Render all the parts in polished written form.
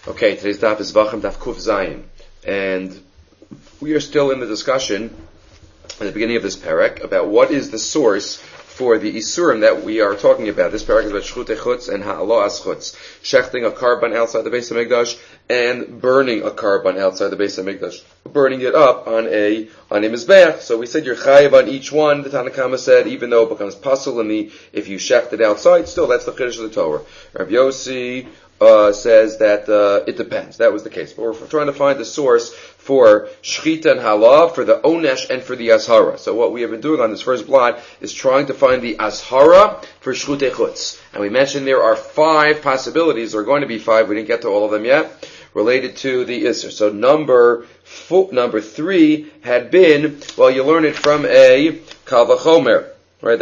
Okay, today's daf is Vachim Daf Kuf Zayin, and we are still in the discussion at the beginning of this parak about what is the source for the isurim that we are talking about. This parak is about shchutei chutz and ha'ala as chutz, shechting a carbon outside the Beis Hamikdash and burning a carbon outside the Beis Hamikdash, burning it up on a mizbeach. So we said you're chayiv on each one. The Tanna Kama said even though it becomes pasul if you shecht it outside, still that's the chiddush of the Torah. Rabbi Yossi says that it depends. That was the case. But we're trying to find the source for shchita and halav, for the onesh, and for the ashara. So what we have been doing on this first blot is trying to find the ashara for shchutei chutz. And we mentioned there are 5 possibilities. There are going to be 5. We didn't get to all of them yet, related to the isser. So number 3 had been, well, you learn it from a kal vachomer. Right,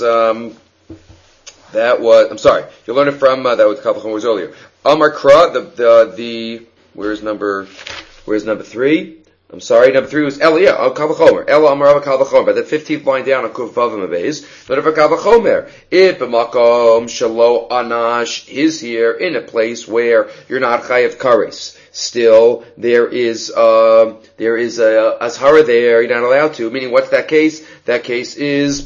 you learned it from, that was Kavachom was earlier. Amar Kra, where's number 3? I'm sorry, number 3 was Elia, Kavachomer. Ela Amar Kavachomer. But the 15th line down on Kuf Vavim Abeis, learned it from Kavachomer. If B'makom Shalo Anash is here in a place where you're not Chayav Kares, still there is a Azhara there, you're not allowed to. Meaning, what's that case? That case is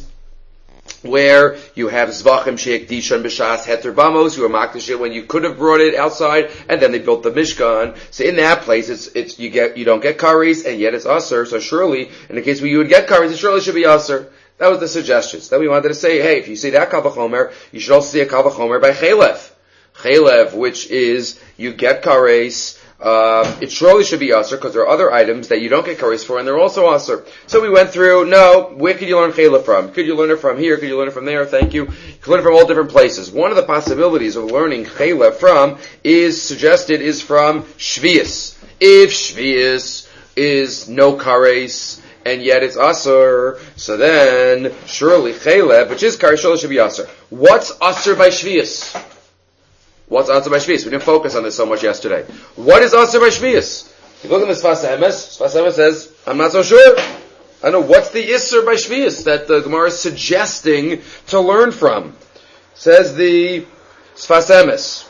where you have zvachim sheikdishan b'shas heter bamos, you are makdish when you could have brought it outside, and then they built the mishkan. So in that place, you don't get kares, and yet it's aser. So surely, in the case where you would get kares, it surely should be aser. That was the suggestions. Then we wanted to say, hey, if you see that kal vachomer, you should also see a kal vachomer by chelev. Chelev, which is you get kares. It surely should be aser because there are other items that you don't get kares for and they're also aser. So we went through, where could you learn chayla from? Could you learn it from here? Could you learn it from there? Thank you. You can learn it from all different places. One of the possibilities of learning chayla from is from shvius. If shvius is no kares and yet it's aser, so then surely chayla, which is kares, surely should be aser. What's aser by shvius? What's Aser by Shvius? We didn't focus on this so much yesterday. What is Aser by Shvius? If you look at the Sfas Emes, Sfas Emes says, I'm not so sure. I know what's the Isser by Shvius that the Gemara is suggesting to learn from. Says the Sfas Emes.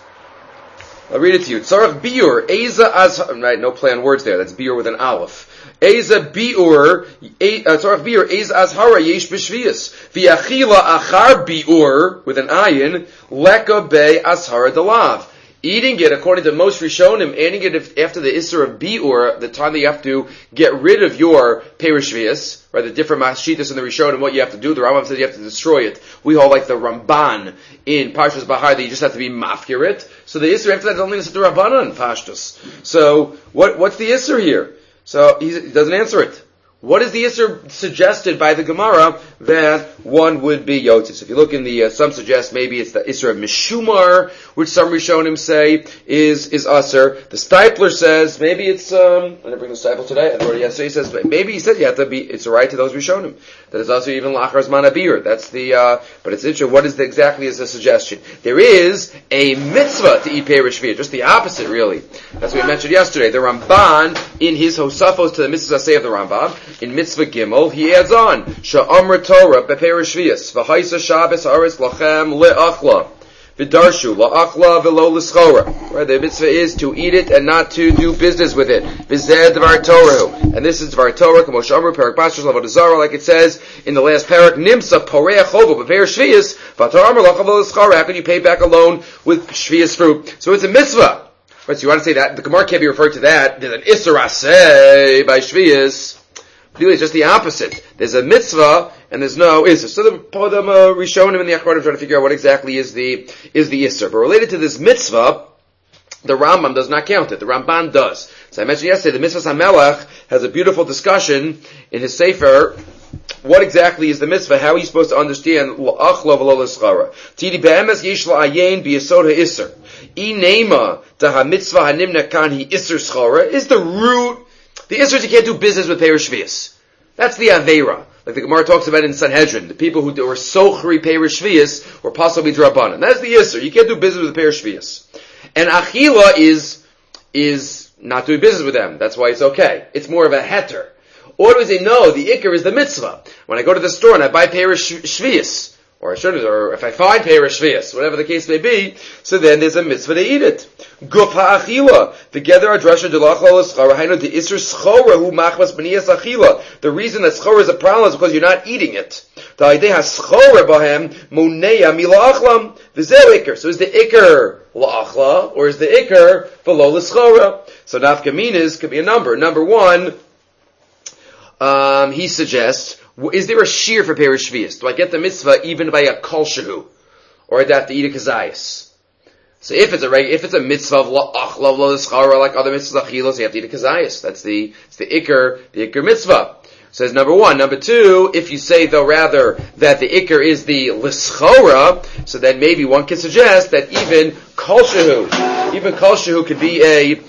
I'll read it to you. Tzarech biur, Eza az, right, no play on words there. That's biur with an aleph. Eza biur, tzarech biur, Eza azhara yesh b'shvius. V'yachila achar biur, with an ayin, leka be azhara delav. Eating it, according to most Rishonim, eating it after the Isser of biur, the time that you have to get rid of your perishvius, right, the different mashitas in the Rishonim, what you have to do. The Rambam says you have to destroy it. We hold like the Ramban in Parshas Bahar that you just have to be mafkir it. So the Isser after that is only the Rabbanan Pashtus. So what's the Isser here? So he doesn't answer it. What is the Isser suggested by the Gemara that one would be Yotzis? If you look in the, some suggest maybe it's the Isser of Mishumar, which some Rishonim say is Aser. The Stipler says, maybe it's, I didn't bring the Stipler today, I wrote it yesterday, he says, maybe he said you have to be, it's a right to those Rishonim. That is also even Lachar Zman Abir. That's the, but it's interesting, what is exactly is the suggestion? There is a mitzvah to eat Perish Shviyah, just the opposite really. That's what we mentioned yesterday. The Ramban, in his Hosafos to the mitzvah say of the Rambam, in Mitzvah Gimel, he adds on, Sha'amr Torah bePerish Shviyas, V'haisa Shabbos Aretz Lachem Le'achla, V'darshu La'achla V'lo L'schora. Right, the mitzvah is to eat it and not to do business with it. V'zeh Dvar Torah. And this is Dvar Torah, K'mo Sha'amr Perak Bashar Lavod Zara, like it says in the last parak, Nimsa Poreach Chovo bePerish Shviyas, V'ator Amr La'achla V'lo L'schora. How can you pay back a loan with Shviyas fruit? So it's a mitzvah. Right, so you want to say that, the Gemara can't be referred to that. There's an Isser Aseh by Shviyas. Really, it's just the opposite. There's a mitzvah and there's no Isser. So the Rishonim and the Achronim trying to figure out what exactly is the Isser. But related to this mitzvah, the Rambam does not count it. The Ramban does. So I mentioned yesterday, the Mitzvah HaMelech has a beautiful discussion in his Sefer. What exactly is the mitzvah? How are you supposed to understand la'achla v'lo l'schara? Tidi be'emes yesh la'ayin b'yesod ha'isser. Inema da mitzvah hanimna kan hi isser schara is the root. The Isser is you can't do business with Perish Shviyas. That's the Aveira. Like the Gemara talks about in Sanhedrin. The people who were Sochri Perish Shviyas were possibly Drabanan. That's the Isser. You can't do business with Perish Shviyas. And Achila is not doing business with them. That's why it's okay. It's more of a heter. Or do we say, no, the Iker is the mitzvah. When I go to the store and I buy Perish Shviyas, or if I find Perish Shvius, whatever the case may be, so then there's a mitzvah to eat it. Guf ha'achila, together adrasha delachol l'schara, hainu de isur schora hu machmas b'niyas achila. The reason that schora is a problem is because you're not eating it. Da'idei ha'schora b'hem moneya mila achlam. V'zeh ikr. So is the ikr la'achla, or is the ikr v'lo l'schora? So nafkaminas could be a number. Number one, he suggests, is there a shear for Perish Shvius? Do I get the mitzvah even by a kol shehu? Or do I have to eat a kazayas? So if it's a mitzvah of la'achla v'lo l'schara, like other mitzvahs achilos, you have to eat a kazayas. It's the ikr mitzvah. Says number one. Number two, if you say though rather that the ikr is the l'schora, so then maybe one can suggest that even kol shehu could be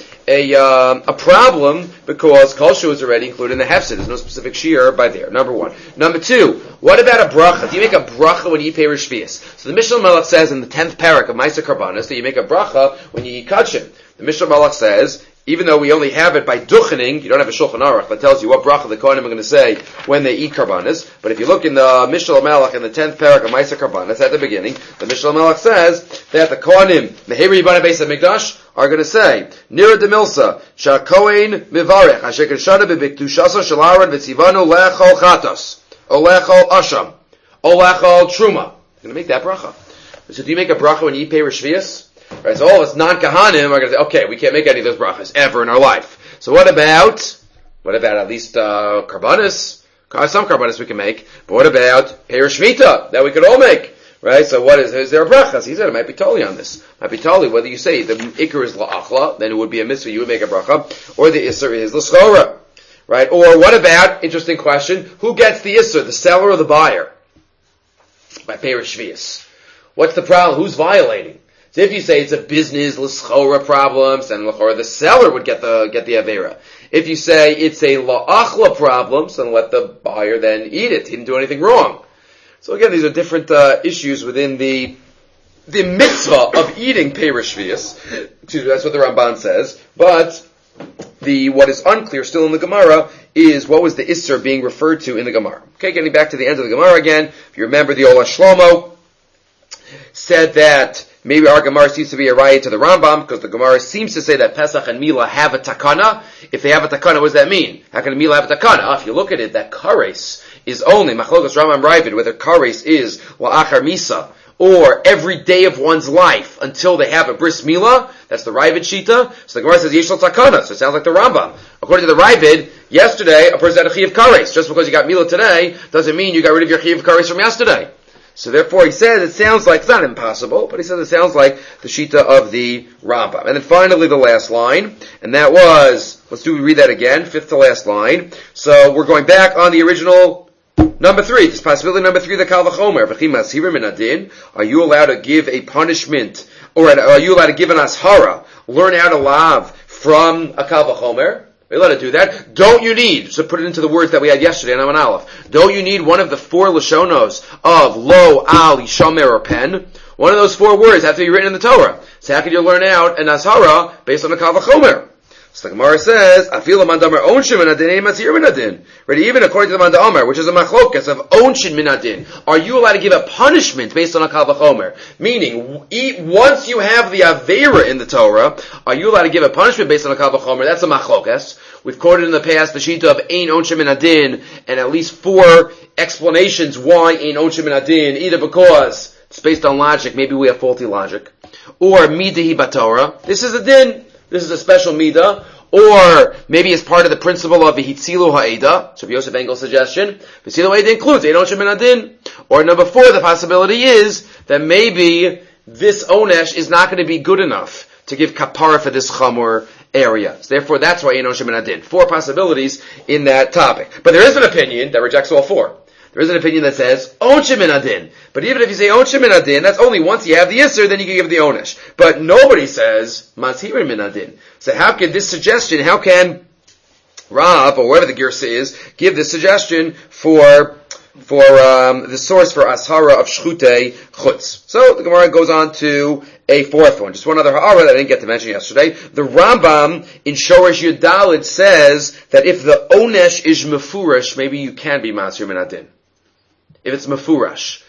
a problem because kol shehu is already included in the hefsed. There's no specific shear by there. Number one. Number two, what about a bracha? Do you make a bracha when you eat Perish Shvius? So the Mishnah Malach says in the 10th parak of Ma'aser Karbanos that you make a bracha when you eat kachim. The Mishnah Malach says, even though we only have it by duchening, you don't have a Shulchan Aruch that tells you what bracha the Kohanim are going to say when they eat karbanos. But if you look in the Mishnah Malach in the 10th parak of Ma'aser Karbanos at the beginning, the Mishnah Malach says that the Kohanim, Mehiri Yibana Beis HaMikdash, are going to say, Nira de Milsa, Shakoin Mivarech, Asher Keshana Bebiktushasa Shalaran V'tzivanu Lechol Chatos, O Lechol Asham, O Lechol Truma. You're going to make that bracha. So do you make a bracha when you eat Perish Shvius? Right, so all of us non-kahanim are going to say, okay, we can't make any of those brachas ever in our life. So what about at least karbanis? Some karbanis we can make, but what about Perish Shmita that we could all make? Right, so is there a brachas? He said it might be totally on this. Might be totally whether you say the ikr is la'achla, then it would be a mitzvah, you would make a bracha, or the isser is l'schora. Right, or what about, interesting question, who gets the isser, the seller or the buyer? By Perish Shvius. What's the problem? Who's violating? So if you say it's a business l'schora problem, then l'chora the seller would get the avera. If you say it's a la'achla problem, so then let the buyer then eat it. He didn't do anything wrong. So again, these are different issues within the mitzvah of eating Perish Shvius. Excuse me, that's what the Ramban says. But what is unclear still in the Gemara is what was the Isser being referred to in the Gemara. Okay, getting back to the end of the Gemara again. If you remember, the Ola Shlomo said that maybe our Gemara seems to be a riot to the Rambam, because the Gemara seems to say that Pesach and Mila have a takana. If they have a takana, what does that mean? How can a Mila have a takana? If you look at it, that kares is only, Machlokas Rambam Ravid, whether kares is la'achar misa, or every day of one's life until they have a bris Mila, that's the Ravid Shita. So the Gemara says Yeshal takana, so it sounds like the Rambam. According to the Ravid, yesterday, a person had a Chiv kares. Just because you got Mila today, doesn't mean you got rid of your Chiv kares from yesterday. So therefore he says it sounds like, it's not impossible, but he says it sounds like the Shita of the Rambam. And then finally the last line, and that was, we read that again, fifth to last line. So we're going back on the original number 3, this possibility number 3, the Kal V'chomer. V'chim mashirim min adin, are you allowed to give a punishment, or are you allowed to give an ashara, learn how to lav from a Kal V'chomer? We're allowed to do that. Don't you need, so put it into the words that we had yesterday in Aman Aleph, don't you need one of the 4 Lashonos of Lo, Al, Yishomer, or Pen? One of those 4 words have to be written in the Torah. So how can you learn out an Ashara based on a Kal V'chomer? So the Gemara says, Afil Mandamer Onshin Minadin, Masir Minadin. Right, even according to the Mandamer, which is a machlokas of Onshin Minadin, are you allowed to give a punishment based on a Kal V'chomer? Meaning, once you have the Avera in the Torah, are you allowed to give a punishment based on a Kal V'chomer? That's a machlokas. We've quoted in the past the Shita of Ein Onshin Minadin, and at least 4 explanations why Ein Onshin Minadin, either because it's based on logic, maybe we have faulty logic, or Midahi Batorah. This is a din. This is a special midah, or maybe as part of the principle of V'hitzilu ha'eda, so Yosef Engel's suggestion, V'hitzilu ha'eda includes Ein Onshin Minadin. Or number 4, the possibility is that maybe this onesh is not going to be good enough to give kapara for this chamor area. So therefore, that's why Ein Onshin Minadin. 4 possibilities in that topic. But there is an opinion that rejects all 4. There is an opinion that says Onshin Minadin. But even if you say Onshin Minadin, that's only once you have the Isser, then you can give the Onesh. But nobody says Mazhirin Minadin. So how can this suggestion, how can Rav, or whatever the Girsa is, give this suggestion for the source for Ashara of Shchute Chutz? So the Gemara goes on to a 4th one. Just one other ha'ara that I didn't get to mention yesterday. The Rambam in Shoresh Yudalid says that if the Onesh is Mefurash, maybe you can be Masir Minadin. If it's Mefurash.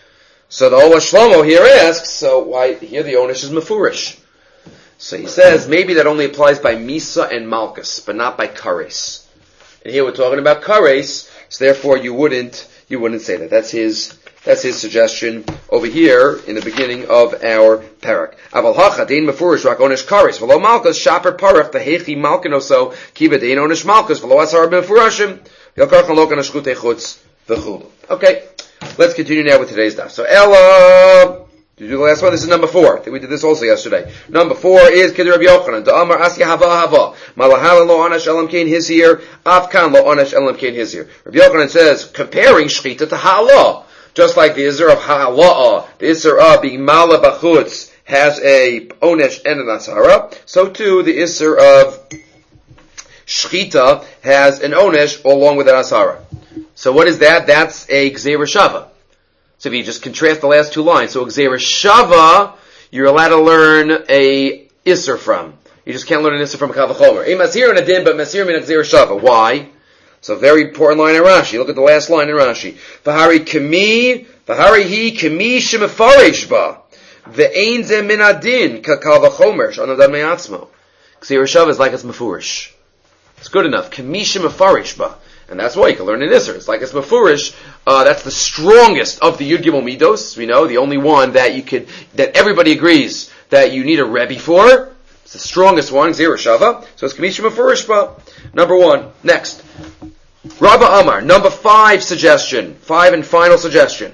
So the Ola Shlomo here asks, so why here the Onish is Mefurish? So he says, maybe that only applies by Misa and Malchus, but not by Kares. And here we're talking about Kares, so therefore you wouldn't say that. That's his suggestion over here in the beginning of our parak. Aval hacha dein mefurish rak onish kares v'lo malchus shaper parach tehechi malkinoso kiva dein onish malchus v'lo asar b'mefurashim yakarchan lo kan ashkutei chutz v'chulu. Okay, let's continue now with today's daf. So Ella, did you do the last one? This is number 4. I think we did this also yesterday. Number 4 is Kid Rabbi Yochanan. Da'amar asya hava. Malahala lo anash elam kein hizir. Afkan lo anash elam kein hizir. Rabbi Yochanan says, comparing shchita to ha'ala. Just like the Isser of ha'ala, the Isser of being mala b'chutz has a onesh and an asara, so too the Isser of shchita has an onesh along with an asara. So what is that? That's a gzeira shava. So if you just contrast the last two lines, so a gzeira shava, you're allowed to learn a Isser from. You just can't learn an Isser from a kal v'chomer. A masir and a din, but masir min a gzeira shava. Why? So very important line in Rashi. Look at the last line in Rashi. V'hari hi kemi shemefarish ba. Ve'ein ze min adin kakal v'chomer sh'anadam me'atzmo. Gzeira shava is like it's mefurish. It's good enough. Kemi shemefarish ba. And that's why you can learn in Isser. It's like it's mefurish. That's the strongest of the Yud Gimel Midos. We know the only one that that everybody agrees that you need a Rebbe for. It's the strongest one, Gzeira shava. So it's kemi shemefarish ba. Number 1. Next. Rabba Amar, number 5 suggestion. 5 and final suggestion.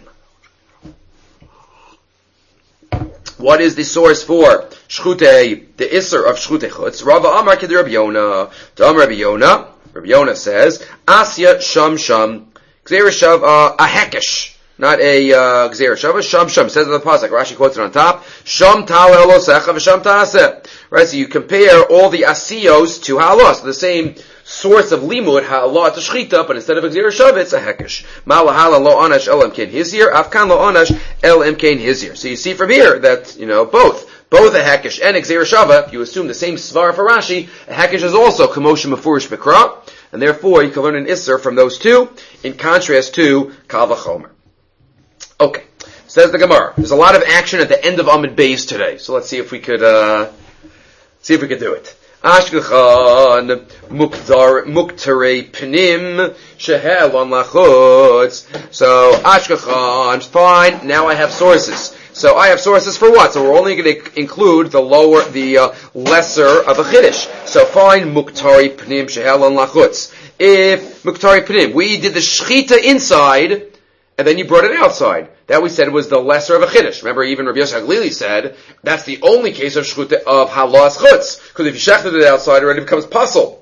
What is the source for Shchutei, the Isser of Shchutei Chutz? Rabba Amar Kid Rabbi Yonah. Dam Rabbi Yonah. Rabbi Yonah says, Asya Sham Sham. Gzeira Shav, a hekesh. Not a Gzeira Shav, Sham Sham. It says in the pasuk, Rashi quotes it on top. Sham Tal Elosecha v'Sham Ta'aseh. Right, so you compare all the asiyos to halos, the same source of limud, ha'ala to shchita, but instead of gzeira shava, it's a hekesh. Ma'lahala lo anash el emkein hizir, afkan lo anash el emkein hizir. So you see from here that, both a hekesh and a gzeira shava, if you assume the same svar for Rashi, a hekesh is also kamosha mefurish b'kra, and therefore you can learn an isser from those two, in contrast to kal v'chomer. Okay. Says the Gemara. There's a lot of action at the end of Amud Beis today, so let's see if we could do it. Ashkechan muktarei pnim shehel on lachutz. So Ashkechan, fine. Now I have sources. So I have sources for what? So we're only going to include the lesser of a chiddush. So fine, muktari pnim shehel on lachutz. If muktari pnim, we did the shchita inside, and then you brought it outside. That we said was the lesser of a chiddush. Remember, even Rabbi Yosef Glili said that's the only case of shchut of halas chutz, because if you shechted it outside, it already becomes puzzle.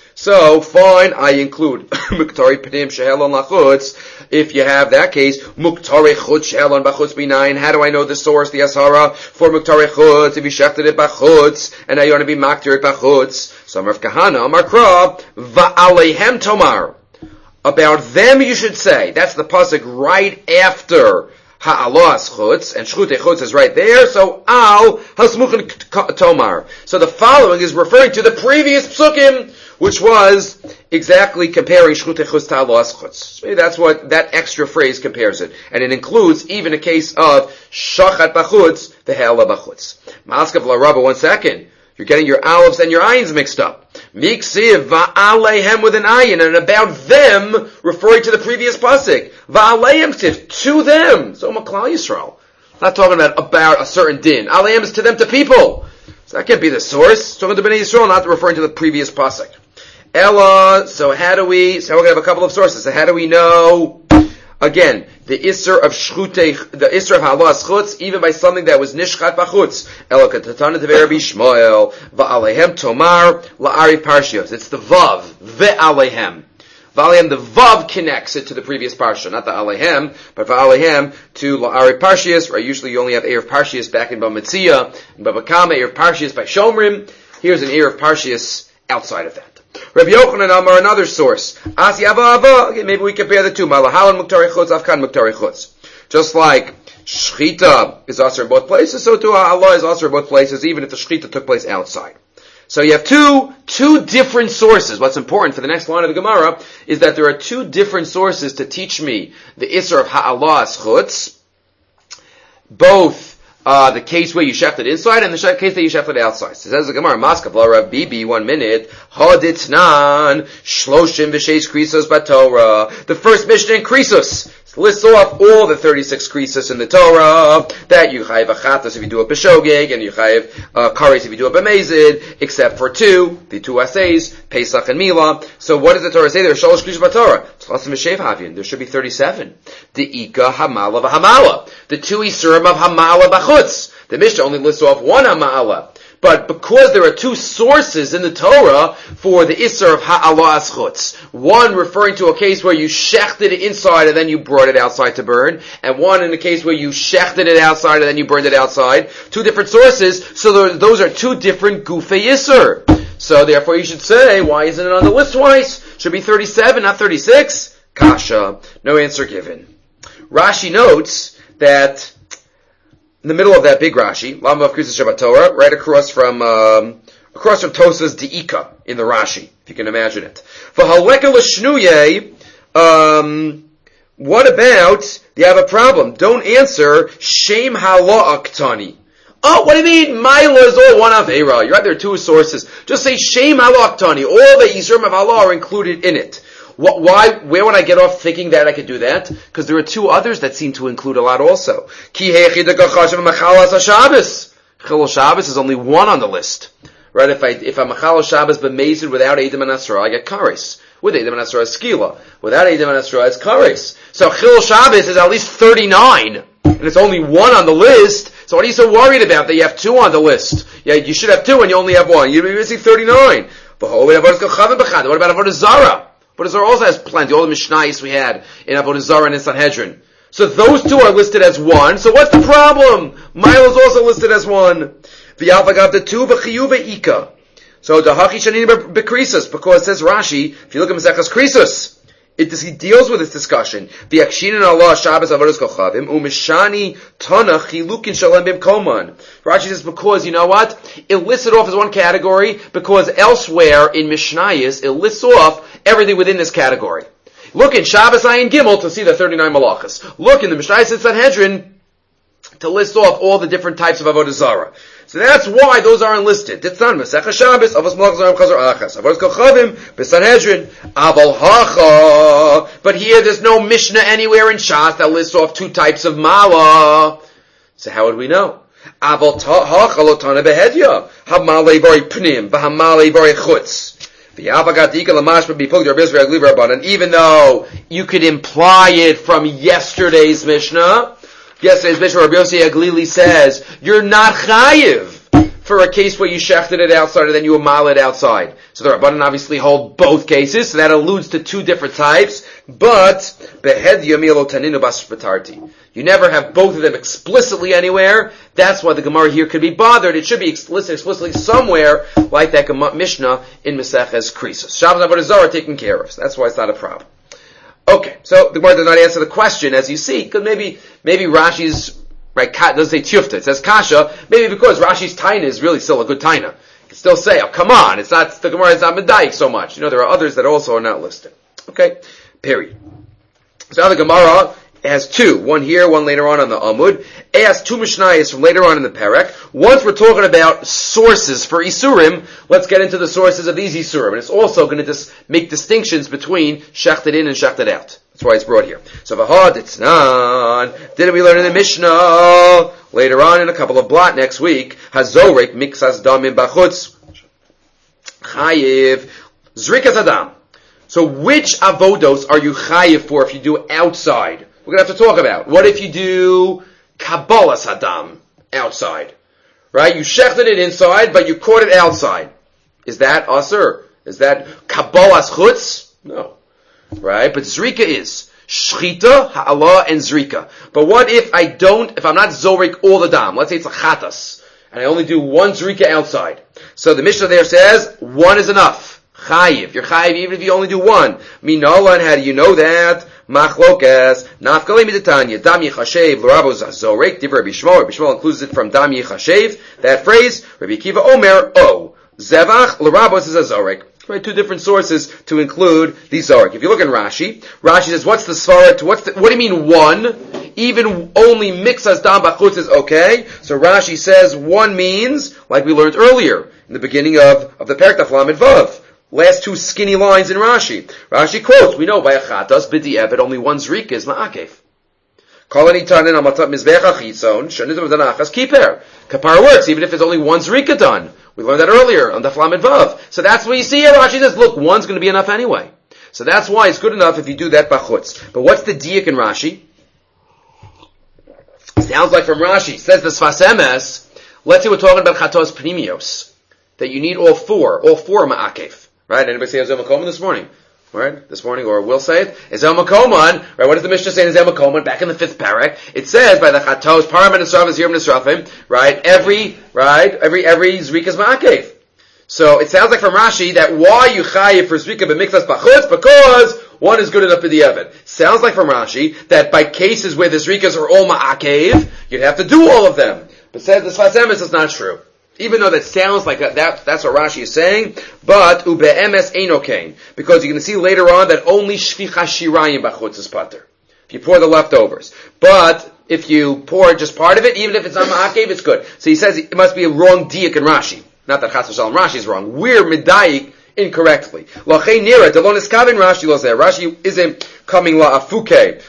So fine, I include muktari pnim shehelon lachutz. If you have that case, muktari chutz shehelon bachutz b'nayin. How do I know the source, the asara for muktari chutz? If you shechted it bachutz, and now you want to be maktir it bachutz. So Amar Kahana, Amar Kra, va'aleihem tomar. About them you should say. That's the pasuk right after ha'alos chutz, and shchutei chutz is right there, so al hasmuchen tomar. So the following is referring to the previous psukim, which was exactly comparing shchutei chutz to ha'alos chutz. So that's what that extra phrase compares it. And it includes even a case of shachat bachutz, the ha'ala bachutz. Ma'askav la Rabba, 1 second. You're getting your olives and your ayins mixed up. Miksiv va'aleihem with an ayin, and about them, referring to the previous pasuk. Va'aleihem ksiv, to them. So Maklal Yisrael. Not talking about a certain din. Aleihem is to them, to people. So that can't be the source. It's talking to Bnei Yisrael, not referring to the previous pasuk. Ella, so we're going to have a couple of sources. So how do we know? Again, the Isser of Shchutei, the Isser of Halas Chutz, even by something that was Nishchat Bachutz. Ela Katatana Tevei Rabbi Shmuel, Va'aleihem Tomar, La'ari Parshios. It's the Vav, Ve'aleihem. Va'aleihem, the Vav connects it to the previous Parsha, not the Aleihem, but Va'aleihem to La'ari Parshios, where usually you only have Erev Parshios back in Bamitzia, in Babakama, Erev Parshios by Shomrim. Here's an Erev Parshios outside of that. Rabbi Yochanan Amar, another source. Asi Ava Ava. Okay, maybe we compare the two. Malahalan Muktari Chutz, Afkan Muktari Chutz. Just like Shchita is also in both places, so too Allah is also in both places, even if the Shchita took place outside. So you have two different sources. What's important for the next line of the Gemara is that there are two different sources to teach me the Isser of Ha'alas Chutz. both the case where you shechted inside and the case that you shechted outside. So says the Gemara, Maskav la Rav Bibi, 1 minute, Haditnan, Shloshim v'sheis krisos baTorah. The first Mishnah in Krisos lists off all the 36 krisos in the Torah, that you chayiv achatas if you do a b'shogeg, and you chayiv kares if you do a b'mezid, except for the two essays, Pesach and Mila. So what does the Torah say? There are shalosh krisos baTorah. There should be 37. The Ika Hamala v'Hamala. The two Isurim of Hamala b'chutz. The Mishnah only lists off one Hamala. But because there are two sources in the Torah for the Isser of Ha'ala Aschutz, one referring to a case where you shechted it inside and then you brought it outside to burn, and one in the case where you shechted it outside and then you burned it outside, two different sources, so those are two different Gufei Isser. So therefore you should say, why isn't it on the list twice? Should be 37, not 36? Kasha. No answer given. Rashi notes that in the middle of that big Rashi, Lama of Krisos Shabbat Torah, right across from Tosa's De'ika in the Rashi, if you can imagine it. V'haleka l'shnuye, what about, you have a problem, don't answer, Shem Hala Aktani. Oh, what do you mean? Maila is all one Aveira. You're right, there are two sources. Just say Shem Hala Aktani. All the Yisurim of Allah are included in it. Why? Where would I get off thinking that I could do that? Because there are two others that seem to include a lot also. Chilul Shabbos is only one on the list, right? If I'm Machal Shabbos b'mezid without Eidim and Asra, I get Kares. With Eidim and Asra, it's Skila. Without Eidim and Asra, it's Kares. So Chilul Shabbos is at least 39, and it's only one on the list. So what are you so worried about that you have two on the list? Yeah, you should have two and you only have one. You'd be missing 39. What about Avodah Zarah? Avodah Zarah also has plenty. All the Mishnayos we had in Avodah Zarah and in Sanhedrin. So those two are listed as one. So what's the problem? Milo is also listed as one. V'yavagav the two v'chiyuv ika. So the hachi shanin b'krisus, because it says Rashi, if you look at Maseches Krisus, he deals with this discussion. V'yakshinan Allah Shabbos avodas kochavim umishani tana chilukin shalem b'mkoman. Rashi says because you know what, it lists it off as one category because elsewhere in Mishnayos it lists off everything within this category. Look in Shabbos Ayin Gimel to see the 39 malachas. Look in the Mishnayos and Sanhedrin to list off all the different types of avodah zarah. So that's why those aren't listed. Ditzan Masechah Shabbos, Avos Malach Zarim Chazar Achas, Avodas Kochavim, B'Sanhedrin, Aval Hacha. But here there's no Mishnah anywhere in Shas that lists off two types of mala. So how would we know? Aval Hacha Lotana Behedya, Hamalei Bari Pnim, V'Hamalei Bari Chutz. And even though you could imply it from yesterday's Mishnah, Rabbi Yossi Aglili says, you're not chayiv for a case where you shechted it outside and then you amal it outside. So the Rabbanan obviously hold both cases, so that alludes to two different types, but you never have both of them explicitly anywhere. That's why the Gemara here could be bothered. It should be listed explicitly somewhere, like that Mishnah in Maseches Krisos. Shabbos Avodah Zarah taken care of. So that's why it's not a problem. Okay, so the Gemara does not answer the question, as you see, because maybe Rashi's, right, doesn't say tiyufta, it says kasha, maybe because Rashi's taina is really still a good taina. You can still say, oh, come on, it's not, the Gemara is not medayik so much. You know, there are others that also are not listed. Okay, period. So now the Gemara has two, one here, one later on the Amud. It has two Mishnayos from later on in the Perek. Once we're talking about sources for Isurim, let's get into the sources of these Isurim. And it's also going to make distinctions between shechted in and shechted out. That's why it's brought here. So Vahad, it's not. Didn't we learn in the Mishnah? Later on in a couple of blot next week, Hazorek mixas damim bachutz chayiv zrikas adam. So which avodos are you chayiv for if you do outside? We're going to have to talk about. What if you do Kabbalah Saddam outside? Right? You shechted it inside, but you caught it outside. Is that asur? Is that Kabbalah Chutz? No. Right? But Zrika is. Shchita, Ha'ala, and Zrika. But what if I'm not Zorik all the dam? Let's say it's a Chatas, and I only do one Zrika outside. So the Mishnah there says, one is enough. Chayiv. You're chayiv even if you only do one. Minalan, how do you know that? Machlokas, nafkalei midatanya, dam yichashev, l'rabo zazorek, div Rabbi Shmuel. Rabbi Shmuel includes it from dam yichashev. That phrase, Rabbi Akiva Omer, zevach, l'rabo zazorek. Right, two different sources to include the zorek. If you look in Rashi says, what's the svara? What do you mean one? Even even only mixas dam bachutz is okay. So Rashi says one means, like we learned earlier, in the beginning of the Perek Daf Lamed Vav. Last two skinny lines in Rashi. Rashi quotes, we know by a chatas, b'di evet, only one zrika is ma'akev. Kolani tanin amatat mizbech achitzon, shanitim v'danachas kiper. Kapara works, even if there's only one zrika done. We learned that earlier on the Lamed Vav. So that's what you see here. Rashi says, look, one's going to be enough anyway. So that's why it's good enough if you do that bachutz. But what's the diak in Rashi? Sounds like from Rashi. Says the Sfas Emes, let's say we're talking about chatos pnimios, that you need all four ma'akev. Right? Anybody say Ezel Makoman this morning? Right? This morning, or will say it? Ezel Makoman. Right? What does the Mishnah say in Ezel Makoman? Back in the 5th parak, it says by the Chatos, Param and Esrav, Zirim and Esrafim, right? Every Zrika's Ma'akev. So it sounds like from Rashi that why you chayiv for Zrika b'mikvas b'chutz, because one is good enough for the Evid. Sounds like from Rashi that by cases where the Zrikas are all Ma'akev, you'd have to do all of them. But says the Sfas Emes, it's not true. Even though that sounds like that's what Rashi is saying, but ube'emes eino kain, because you're going to see later on that only shvicha shirayim b'chutz is pater. If you pour the leftovers, but if you pour just part of it, even if it's not ma'akev, it's good. So he says it must be a wrong diak in Rashi. Not that Chas v'Shalom Rashi is wrong. We're medayik incorrectly. Lachei nira delon iskaven Rashi lo zeh. Rashi isn't coming la'afuke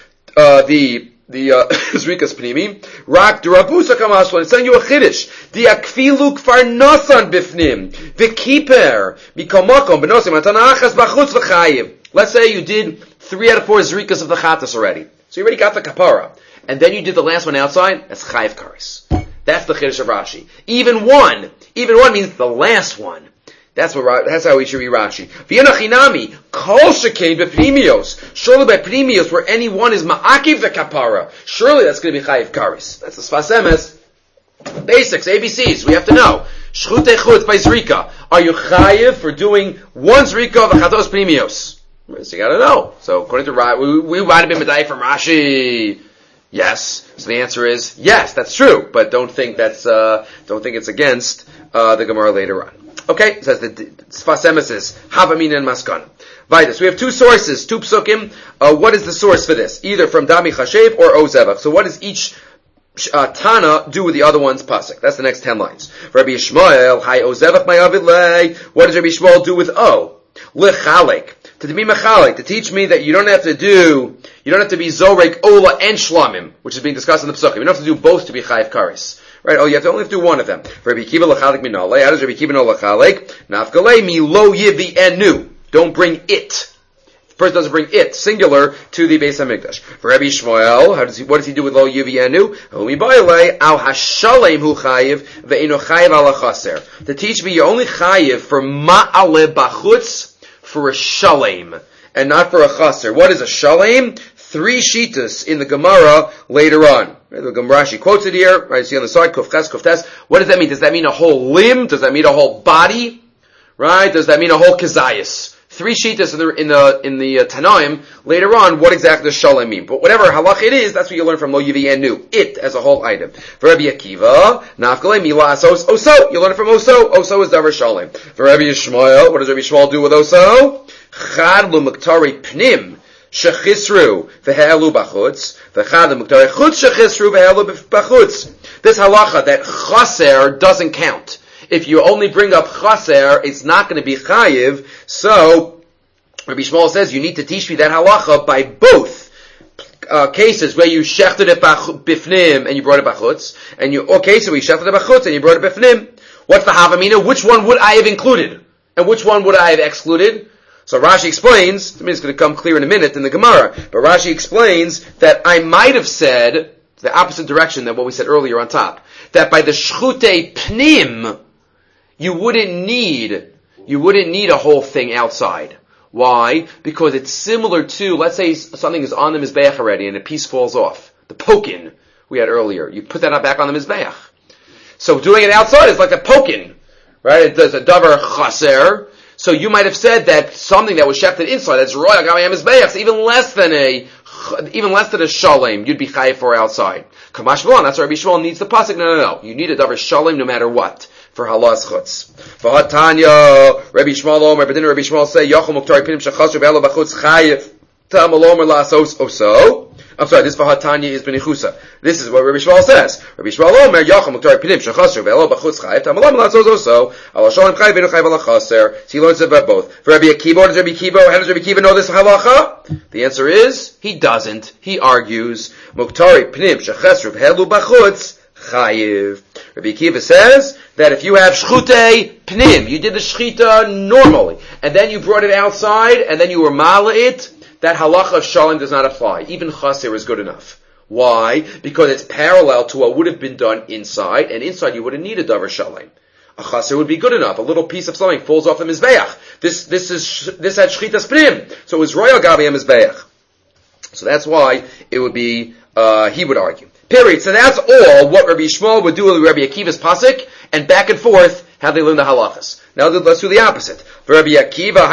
the Zrikas Pnimi, Rak Durabusa Kamashlan, it's telling you a Chiddush. The Akfilu Kfar Nosan Bifnim, V'Kiper, Mikomokom, Benosim, Atanachas Bachutz V'Chayiv. Let's say you did 3 out of 4 Zrikas of the Chatas already. So you already got the Kapara. And then you did the last one outside, that's Chayiv Karis. That's the Chiddush of Rashi. Even one means the last one. That's how we should read Rashi. V'yanachinami, kol shekain b'pnimios. Surely by pnimios, where any one is ma'akiv the kapara, surely that's going to be chayiv karis. That's the Sfas Emes. Basics, ABCs, we have to know. Shchutei chutz by zrika. Are you chayiv for doing one zrika of chatos pnimios? So you gotta know. So according to Rashi, we might have been medayik from Rashi. Yes. So the answer is yes, that's true. But don't think it's against the Gemara later on. Okay, says the Sfas Emes is Havamina and Maskan. Vitus. We have 2 sources, 2 psukim. What is the source for this? Either from Dami Chashev or Ozevach. So what does each Tana do with the other one's pasuk? That's the next 10 lines. Rabbi Yishmael, Hai Ozevach Mayavid Lei. What does Rabbi Yishmael do with O? Lechalek. To be mechalik, to teach me that you don't have to be Zorek, Ola, and Shlamim, which is being discussed in the psukim. You don't have to do both to be Chayiv Karis. Right? Oh, you have to only have to do one of them. For Rabbi Kiva lachalik minalei. How does Rabbi Kiva know lachalik? Nafgalei mi lo yivi enu. Don't bring it. The person doesn't bring it, singular, to the Beis Hamikdash. For Rabbi Shmuel, what does he do with lo yivi enu? Homi bailei al hashalem hu chayiv ve'ino chayiv ala chaser. To teach me you're only chayiv for ma'ale bachutz, for a shalem, and not for a chaser. What is a shalem? 3 shitas in the Gemara later on. The Gemara, she quotes it here, right? See on the side, kufches, kuftes. What does that mean? Does that mean a whole limb? Does that mean a whole body? Right? Does that mean a whole kazayas? 3 shitas in the Tanaim later on. What exactly does shalem mean? But whatever halach it is, that's what you learn from lo yivi enu. It as a whole item. For Rabbi Akiva, nafgalei mila asos oso. You learn it from oso. Oso is davar shalem. For Rabbi Yishmael, what does Rabbi Yishmael do with oso? Chad lu muktari pnim. Shechisru v'he'elu b'chutz, v'chad l'muktari chutz shechisru v'he'elu b'chutz. This halacha that chaser doesn't count. If you only bring up chaser, it's not going to be chayiv. So Rabbi Shmuel says you need to teach me that halacha by both cases where you shechted it bifnim and you brought it b'chutz, or cases where you shechted it b'chutz and you brought it bifnim. What's the havamina? Which one would I have included, and which one would I have excluded? So Rashi explains, I mean it's going to come clear in a minute in the Gemara, but Rashi explains that I might have said the opposite direction than what we said earlier on top. That by the shchutei pnim, you wouldn't need a whole thing outside. Why? Because it's similar to, let's say something is on the Mizbeach already and a piece falls off. The pokin we had earlier. You put that back on the Mizbeach. So doing it outside is like a pokin. Right? It does a davar chaser. So you might have said that something that was shefted inside, that's royal gamayam mizbeach, even less than a shalem, you'd be chayiv for outside. Kamash v'lan, that's why Rabbi Shmuel needs the pasuk. No. You need a davar shalem no matter what for halas chutz. V'hatanya, Rabbi Shmuel Omer, but didn't Rabbi Shmuel say Yochel Muktari Pinim Shechasru Ve'elo B'chutz Chayiv? Tamalomer lasos oso. I'm sorry, this Vahatanya is Benichusa. This is what Rabbi Shmuel says. Rabbi Shmuel Omer, Yacham Muktari Pinim, Shechasser, Ve'elo B'chutz Chayiv, Tamalomer lasos oso, Ala Shalom Chayiv, V'enu Chayiv Ala Chaser. So he learns it about both. For Rabbi Akiva, what does Rabbi Akiva, how does Rabbi Akiva know this halacha? The answer is, he doesn't. He argues, Muktari Pinim, Shechasser, Ve'elu B'chutz Chayiv. Rabbi Akiva says that if you have shchutei pnim, you did the shchita normally, and then you brought it outside, and then you were mala it, that halacha of shalom does not apply. Even chaser is good enough. Why? Because it's parallel to what would have been done inside, and inside you would have needed davar shalom. A chaser would be good enough. A little piece of something falls off the mizbeach. This had shchitas pnim, so it was royal gabi mizbeach. So that's why it would be. He would argue. Period. So that's all what Rabbi Shmuel would do with Rabbi Akiva's pasuk, and back and forth how they learn the halachas. Now let's do the opposite. For Rabbi Akiva,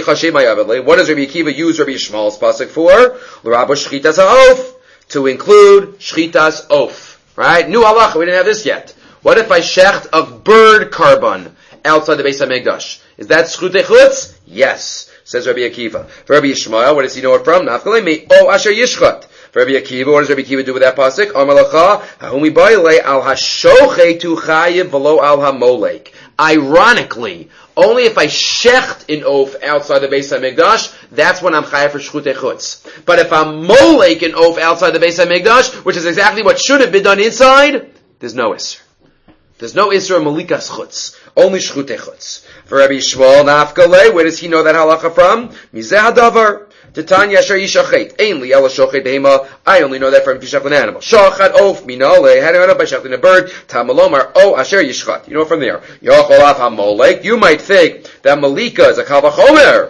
what does Rabbi Akiva use Rabbi Shmuel's pasuk for? L'rabo shchitas ha'of, to include shchitas oaf. Right? New halacha. We didn't have this yet. What if I shecht a bird carbon outside the Beis HaMikdash? Is that shchutei chutz? Yes, says Rabbi Akiva. For Rabbi Shmuel, what does he know it from? Nafkalei me o asher yishchat. For Rabbi Akiva, what does Rabbi Akiva do with that pasuk? Amalacha, ha'umi baile al hashochetu chayiv v'lo al hamolek. Ironically, only if I shecht an oaf outside the Beis HaMikdash, that's when I'm chayiv for shchutei chutz. But if I'm molek an oaf outside the Beis HaMikdash, which is exactly what should have been done inside, there's no isser. There's no isser of malikas chutz. Only shchutei chutz. For Rabbi Shmuel nafkalei, where does he know that halacha from? Mizeh hadavar. Titanya asher yishachet. Ainli ela shochet behema. I only know that from if you shecht an animal. Shachat oaf minale. How do I know by shechting a bird? Tamalomar o asher yishchat. You know from there. Yochol af hamolek. You might think that malika is a kal vachomer.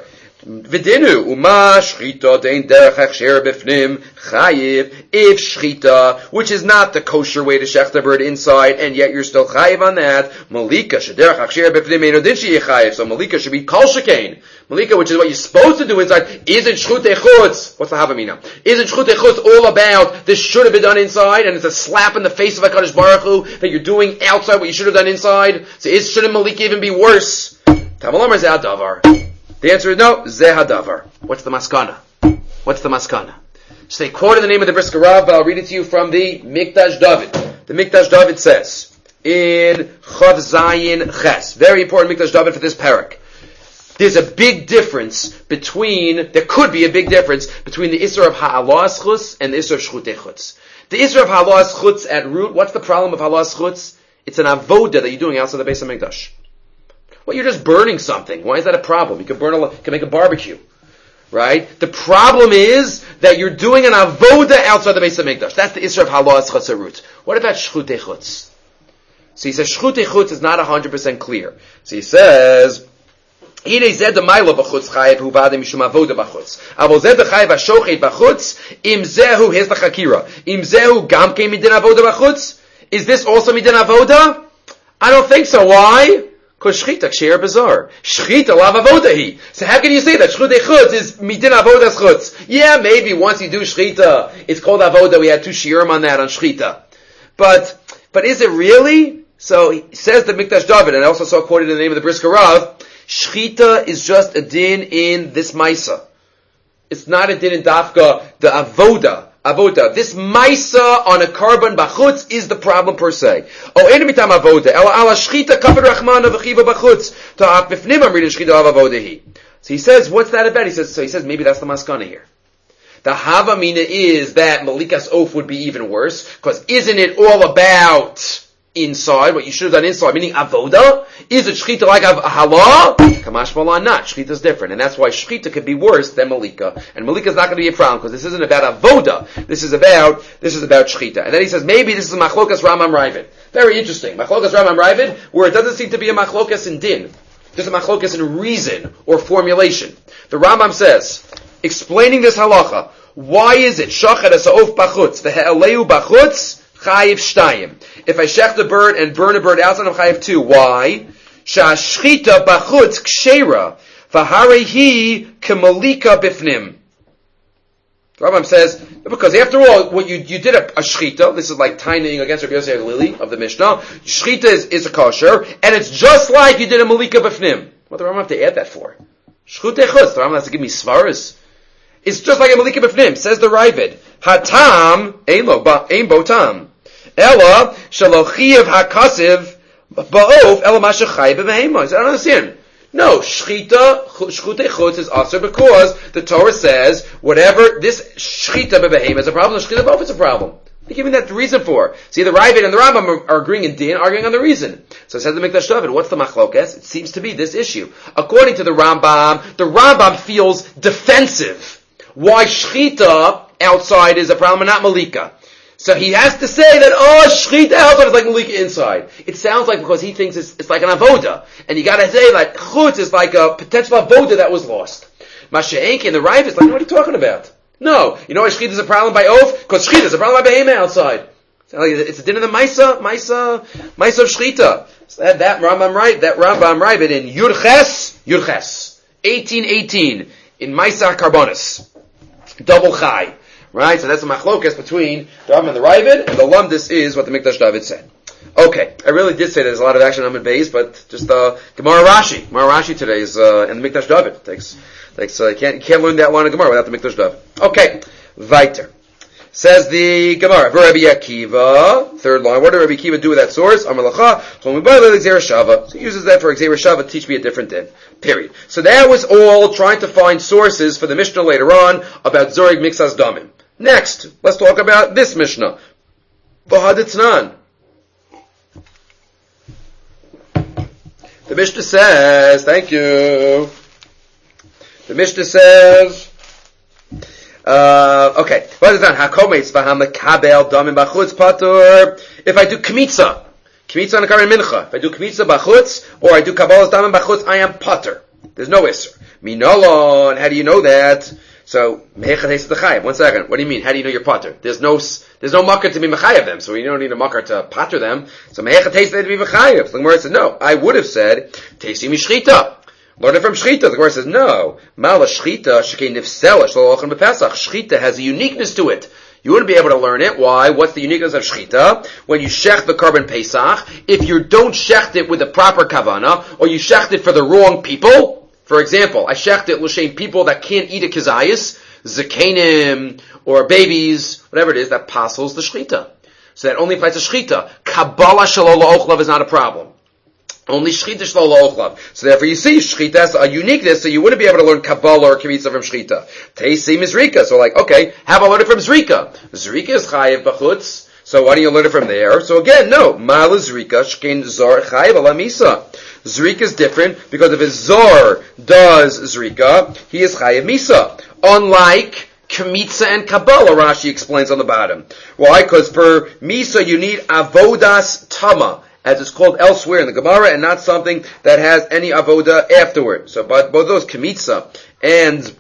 Vidinu uma shchita dein derech hechsher b'fnim chayiv. If shchita, which is not the kosher way to shecht a bird inside, and yet you're still chayiv on that, malika shederech hechsher b'fnim eino din sheyi chayiv. So malika should be kol shekain. Malika, which is what you're supposed to do inside, isn't shchutei chutz. What's the havamina? Isn't shchutei chutz all about this should have been done inside, and it's a slap in the face of HaKadosh Baruch Hu that you're doing outside what you should have done inside? So shouldn't malika even be worse? Tamalomar zeh hadavar. The answer is no, zeh hadavar. What's the maskana? What's the maskana? So they quote in the name of the Brisker Rav, but I'll read it to you from the Mikdash David. The Mikdash David says, in Chav Zayin Ches, very important Mikdash David for this parak. There's a big difference there could be a big difference between the Isra of Ha'alas Chutz and the Isra of Shchutei Chutz. The Isra of Ha'alas Chutz at root, what's the problem of Ha'alas Chutz? It's an avoda that you're doing outside the Beis HaMikdash. Well, you're just burning something. Why is that a problem? You can make a barbecue. Right? The problem is that you're doing an avoda outside the Beis HaMikdash. That's the Isra of Ha'alas Chutz at root. What about Shchutei Chutz? So he says Shchutei Chutz is not 100% clear. So he says, Hine zed ma'ila b'chutz chayiv hu v'adem mishum avoda b'chutz. Avol zed chayiv hashochet b'chutz, im zehu, here's the chakira, im zehu gam kein midin avoda b'chutz? Is this also midin avoda? I don't think so. Why? Because shchita k'sheir bizarre. Shchita lav avoda hi. So how can you say that shchutei chutz is midin avodas chutz? Yeah, maybe once you do shchita, it's called avoda. We had 2 shiurim on that on shchita. But is it really? So he says the Mikdash David, and I also saw quoted in the name of the Brisker Rav, shchita is just a din in this maisa. It's not a din in dafka, the avoda. This maisa on a carbon bachutz is the problem per se. Oh, enu mitam avoda. Ela ala shchita kavod rachmana v'chiva bachutz. Ta'ak b'fnim amrid shchita av avoda hi. So he says, what's that about? He says, maybe that's the maskana here. The havamina is that malikas oaf would be even worse, because isn't it all about inside, what you should have done inside, meaning avoda? Is it shchita like a halah? Kamash malan not. Shchita is different, and that's why shchita could be worse than malika. And malika is not going to be a problem, because this isn't about avoda. This is about shchita. And then he says, maybe this is a machlokas Rambam Ravid. Very interesting. Machlokas Rambam Ravid, where it doesn't seem to be a machlokas in din. There's a machlokas in reason, or formulation. The Rambam says, explaining this halacha, why is it shachat asa'of bachutz, v'he'aleu bachutz, chayiv shtayim. If I shecht a bird and burn a bird outside of chayiv 2, why? Shashchita bachutz kshera, v'harehi kemalika bifnim. The Rambam says, because after all, what you did a shchita, this is like tining against Rabbi Yosef Lili of the Mishnah, shchita is a kosher, and it's just like you did a malika bifnim. What do the Rambam have to add that for? Shchutei chutz, the Rambam has to give me svaras. It's just like a malika b'fnim. Says the Ravid. Hatam ein bo tam. Ella shalochiv hakasiv ba'of ela mashachai b'behema. I don't understand. No, shchita chutz is aser because the Torah says whatever this shchita b'behema is a problem, the shchita b'of is a problem. They're giving that the reason for. See, the Ravid and the Rambam are agreeing in Din, arguing on the reason. So it says the Mikdash David, what's the machlokes? It seems to be this issue. According to the Rambam feels defensive. Why shchita outside is a problem and not malika. So he has to say that, shchita outside is like malika inside. It sounds like because he thinks it's like an avoda. And you gotta say that chutz is like a potential avoda that was lost. Masha'enki and the Ravid is like, what are you talking about? No, you know why shchita is a problem by oath? Because shchita is a problem by behema outside. It's a din of the Maisa of shchita. So that Rambam right, but in Yurches, 1818, in Maisa Karbonis, double chai. Right? So that's a machlokes between the Rambam and the Ravid, and the Lumdis is what the Mikdash David said. Okay, I really did say there's a lot of action on Amud Beis, but just Gemara Rashi today is and the Mikdash David takes can't learn that line of Gemara without the Mikdash David. Okay, weiter. Says the Gemara, Rabbi Akiva, third line. What did Rabbi Akiva do with that source? Amar Lacha, so he uses that for Xer Shava, teach me a different din. Period. So that was all trying to find sources for the Mishnah later on about Zorig Mixas Damim. Next, let's talk about this Mishnah. V'haditznan. The Mishnah says, thank you. The Mishnah says, okay. What is that? If I do kmitza on a karin mincha, if I do kmitza bachutz, or I do kabbalas damim bachutz, I am pater. There's no isser. Minolon, how do you know that? So, one second. What do you mean? How do you know you're pater? There's no makar to be mechayev them, so you don't need a makar to pater them. So, mehecha taste to be mechayev. So the Gemara says, no. I would have said, tasting mishchita. Learn it from Shchita. The Gemara says, no. Mala Shchita, shekei nifsela, shalochan b'pesach. Shchita has a uniqueness to it. You wouldn't be able to learn it. Why? What's the uniqueness of Shchita? When you shech the carbon Pesach, if you don't shecht it with the proper kavana, or you shecht it for the wrong people, for example, I shecht it l'shem people that can't eat a kizayis, zakenim, or babies, whatever it is, that passes the Shchita. So that only applies to Shchita. Kabbalah shalol la'ochlav is not a problem. Only shchita shlo la'ochlav. So therefore you see, shchita has a uniqueness, so you wouldn't be able to learn Kabbalah or Kivitza from shchita. Teisi Mizrika. So like, okay, how about learn it from Zrika? Zrika is chayiv b'chutz. So why do you learn it from there? So again, no. Mala Zrika, shkein zar chayiv ala misa. Zrika is different, because if a zar does Zrika, he is chayiv misa. Unlike Kmitza and Kabbalah, Rashi explains on the bottom. Why? Because for misa you need avodas tama, as it's called elsewhere in the Gemara, and not something that has any avoda afterward. So, but both those Kmitza and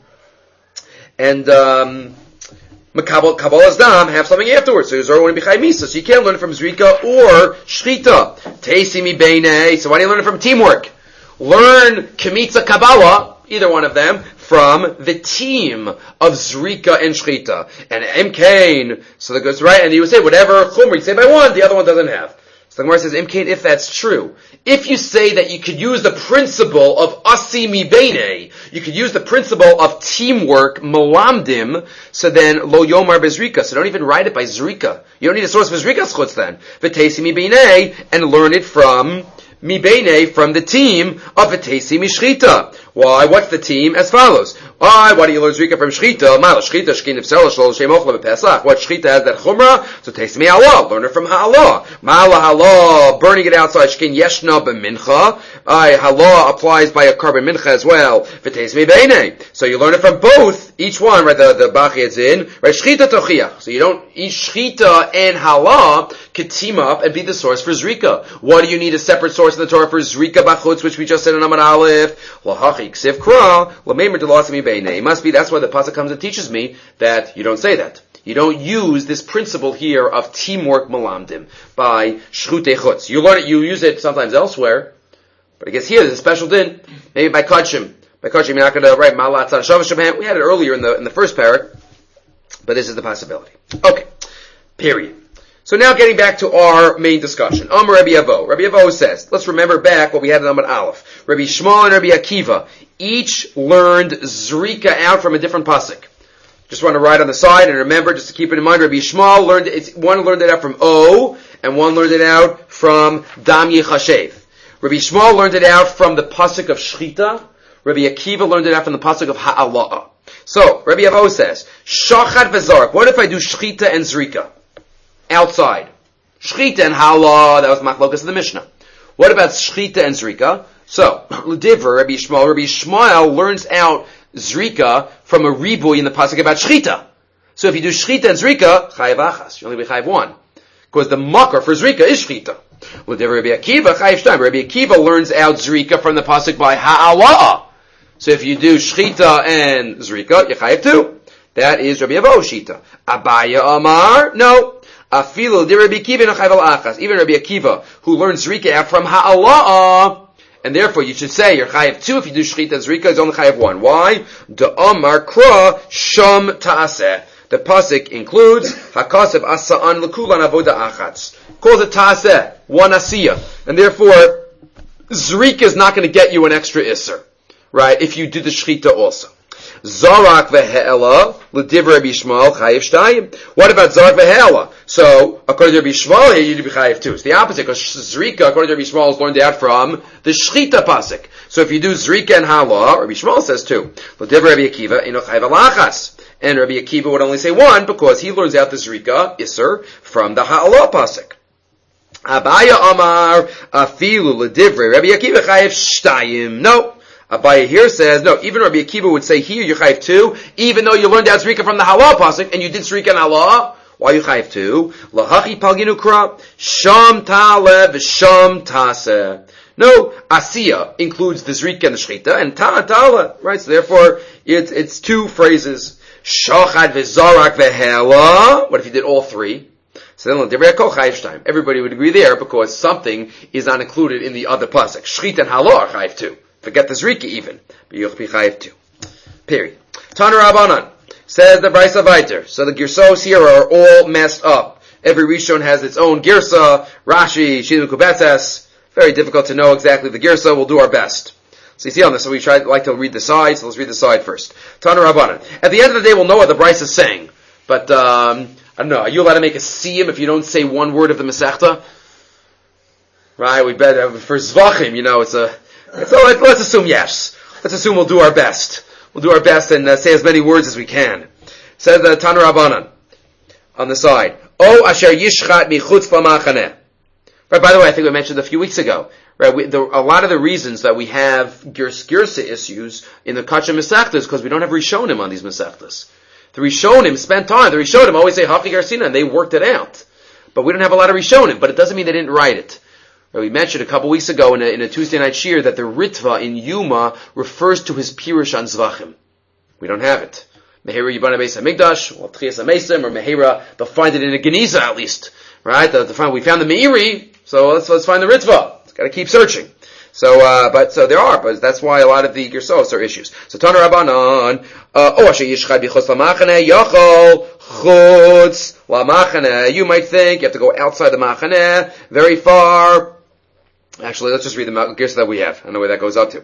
Kabbalah's Dam have something afterwards. So Zor wouldn't be Chai Misa. So you can't learn it from Zrika or Shchita. Teisi mi beinei. So why do you learn it from teamwork? Learn Kmitza Kabbalah, either one of them, from the team of Zrika and Shchita. And Emkain, so that goes right, and you would say whatever Chumra you say by one, the other one doesn't have. So the Gemara says, Imkain, if that's true, if you say that you could use the principle of Asi mi beinei, you could use the principle of teamwork, Malamdim, so then Lo Yomar Bezrika, so don't even write it by Zrika. You don't need a source for Zrika's chutz then. V'teisi mi beinei, and learn it from mi beinei, from the team of V'teisi mi shchita. Why? What's the team? As follows. Why do you learn Zrika from Shchita? Mala Shchita, Shkin Nifsela, Shalol Shem Ochla B'Pesach. What Shchita has that Chumrah? So taste me Allah. Learn it from Ha'Allah. Mala Ha'Allah, burning it outside. Shkin Yeshna B'Mincha. Ha'Allah applies by a carbon Mincha as well. V'taste me Beinei. So you learn it from both. Each one, right? The Bachi is in. Right? Shchita Tochiach. So you don't eat Shchita and Ha'Allah could team up and be the source for Zrika. What do you need a separate source in the Torah for Zrika B'Chutz, which we just said in Amar Aleph? Lahachi Ksiv Kra. Lamemer Delasimi Beinei. It must be, that's why the pasuk comes and teaches me that you don't say that. You don't use this principle here of teamwork malamdim by shchutei chutz. You learn it, you use it sometimes elsewhere, but I guess here there's a special din, maybe by kachim. By kachim you're not going to write malat tzad shavah shabhan. We had it earlier in the first parak, but this is the possibility. Okay. Period. So now getting back to our main discussion. Amar Rabbi Avo. Rabbi Avo says, let's remember back what we had in Amar Aleph. Rabbi Shmuel and Rabbi Akiva each learned Zrika out from a different pasuk. Just want to write on the side and remember, just to keep it in mind, Rabbi Yishmael one learned it out from O, and one learned it out from Dam Yechashev. Rabbi Yishmael learned it out from the pasuk of Shchita. Rabbi Akiva learned it out from the pasuk of Ha'ala'ah. So, Rabbi Avo says, Shachad v'Zarak. What if I do Shchita and Zrika? Outside. Shchita and Ha'ala'ah, that was Machlokas of the Mishnah. What about Shchita and Zrika? So, L'divra, Rabbi Yishmael learns out Zrika from a ribui in the pasuk about Shchita. So if you do Shchita and Zrika, Chayav Achas. You only be Chayav 1. Because the makar for Zrika is Shchita. L'divra Rabbi Akiva, Chayav 2. Rabbi Akiva learns out Zrika from the pasuk by Ha'ala'ah. So if you do Shchita and Zrika, you Chayav 2. That is Rabbi Avo Shita. Abaya Amar, no. Afilu di Rabbi Akiva no Chayav Achas. Even Rabbi Akiva, who learns Zrika out from Ha'ala'ah, and therefore, you should say you're chayav 2 if you do shchita and zrika. It's only chayav 1. Why? The Amar Kra Sham Taaseh. The pasuk includes Hakasev Asa'an Lekulan Avoda Achatz. Calls it Taaseh, one Asiyah, and therefore zrika is not going to get you an extra isser, right? If you do the shchita also. Zarak ve'he'ela l'div Rabbi Yishmael chayiv shtayim. What about zarak ve'he'ela? So, according to Rabbi Yishmael, here you'd be chayiv 2. It's the opposite, because zrika, according to Rabbi Yishmael, is learned out from the shchita pasuk. So if you do zrika and hala, Rabbi Yishmael says 2. L'div Rabbi Akiva ino chayiv alachas. And Rabbi Akiva would only say 1, because he learns out the zrika isser from the hala pasuk. Abaya Amar afilu l'div Rabbi Akiva chayiv shtayim. No. Abaye here says, no, even Rabbi Akiva would say here, you chayiv 2, even though you learned out Zrika from the Hala pasuk, and you did Zrika and Hala, why you chayiv 2? Lahachi palginu kra, sham ta'ale v'sham taseh. No, Asiya includes the Zrika and the Shchita, and ta'ale, right? So therefore, it's 2 phrases. Shachad v'zarak v'hela. What if you did all 3? So then, everybody would agree there, because something is not included in the other pasuk. Shchita and Hala are chayiv 2. Forget the Zrika even. But you'll be chayiv 2. Period. Tana Rabbanan. Says the Brisa Vayter. So the Girsos here are all messed up. Every Rishon has its own Girsa. Rashi, Shilin Kubetzes. Very difficult to know exactly the Girsa. We'll do our best. So you see on this, so we like to read the side, so let's read the side first. Tana Rabbanan. At the end of the day, we'll know what the Brisa is saying. But, I don't know, are you allowed to make a siyum if you don't say one word of the Masechta? Right, we bet, for Zvachim, so let's assume yes. Let's assume we'll do our best. We'll do our best and say as many words as we can. Says the Tana Rabbanan on the side. O asher yishchat michutz lamachaneh. Right. By the way, I think we mentioned a few weeks ago. Right. A lot of the reasons that we have girsa issues in the Kachim Masechtas because we don't have Rishonim on these Masechtas. The Rishonim spent time. The Rishonim always say Hachi Garsina, and they worked it out. But we don't have a lot of Rishonim. But it doesn't mean they didn't write it. We mentioned a couple weeks ago in a Tuesday night shir that the Ritva in Yuma refers to his Pirush on Zvachim. We don't have it. Mehera Yibana Beis HaMikdash, or Tchias HaMesim, or Mehera, they'll find it in a Geniza at least. Right? We found the Meiri, so let's find the Ritva. Gotta keep searching. So there are, but that's why a lot of the Gersos are issues. So Tana Rabbanan, Asher Yishchad B'chutz Lamachaneh, Yachol Chutz Lamachaneh. You might think you have to go outside the Machaneh, very far. Actually, let's just read the Gersa that we have. I don't know where that goes up to.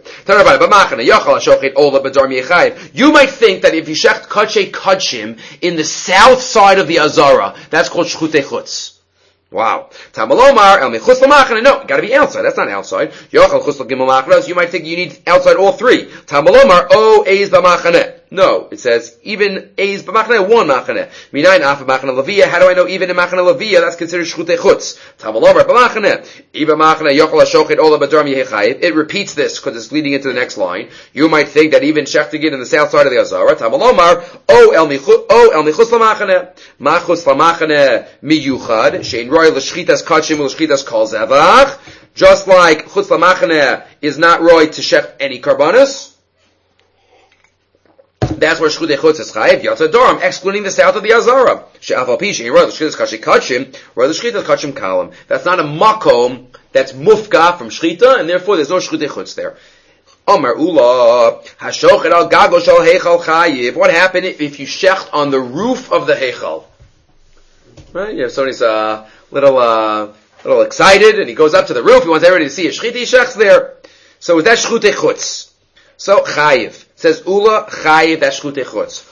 You might think that if you shecht Kadshe Kadshim in the south side of the Azara, that's called Shchutei Chutz. Wow. Tamalomar, El Mechutz Lamachane. No, gotta be outside. That's not outside. Yochal Chutz L'Gimel Machnas. You might think you need outside all 3. Tamalomar, O Eiz B'Machane. No, it says even Eiz B'Machane, 1 Machane. Minayin Af B'Machane Leviyah. How do I know even in Machane Leviyah that's considered Shchutei Chutz? Tamalomar B'Machane. Iba Machane Yochal HaShochet Ola B'Dorm Yechayiv. It repeats this because it's leading into the next line. You might think that even Shechtigid in the south side of the Azara. Tamalomar, O El Mechutz Lamachane. Machutz Lamachane Miyuchad. Shein Roy L'Shchitas Kadshim L'Shchitas Kol Zevach. Just like Chutz Lamachane is not Roy to shech any karbanos. That's where Shchutei Chutz is chayiv Yotza Doram, excluding the south of the Azara. She'afal pi she'in roy l'shchitas kachim, roy l'shchitas kachim kalam. That's not a makom that's mufka from shchita, and therefore there's no Shchutei Chutz there. Amar Ula hashochet al gago shel heichal chayiv. What happened if you shecht on the roof of the heichal? Right? You have somebody's little excited, and he goes up to the roof. He wants everybody to see a shchita. He shechts there. So is that Shchutei Chutz? So chayiv. Says Ula Chayiv, that's Shchutei Chutz.